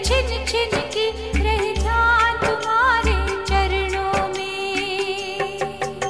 छिन छिन की रहे ध्यान तुम्हारे चरणों में।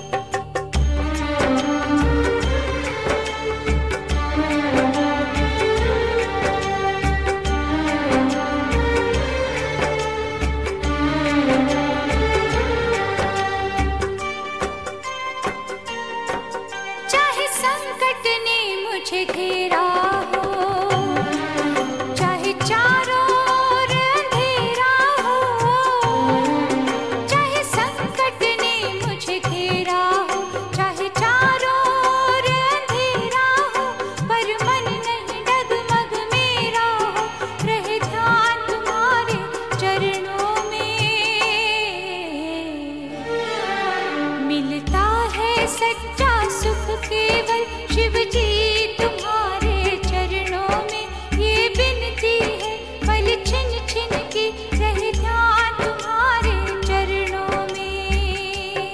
चाहे संकट ने मुझे घेरा हो, चाहे चारों ओर अंधेरा हो, चाहे संकट ने मुझे घेरा हो, चाहे चारों ओर अंधेरा हो, पर मन नहीं डगमग मेरा हो, रहे ध्यान तुम्हारे चरणों में। मिलता है सच्चा सुख केवल शिव जी तुम्हारे चरणों में। ये बिनती है पल छिन छिन की रहे ध्यान तुम्हारे चरणों में।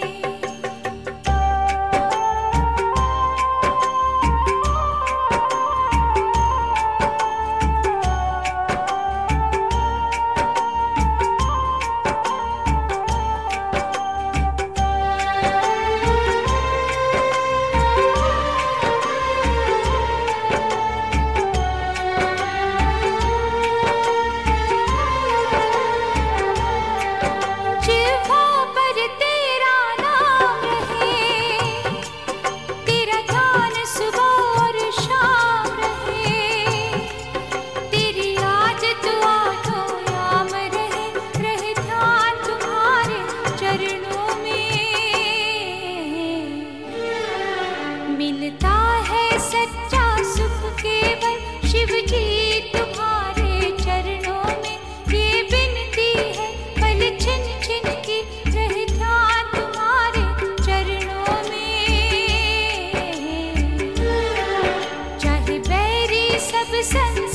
जिह्वा पर तेरा नाम रहे, तेरा ध्यान सुबह और शाम रहे, तेरी याद दुआओं याम रहे, रहे ध्यान तुम्हारे चरणों में। मिलता है सच्चा सुख केवल शिव जी तुम्हारे चरणों में। ये बिनती है पल छिन छिन की रहे ध्यान तुम्हारे चरणों में। चाहे बैरी सब संसार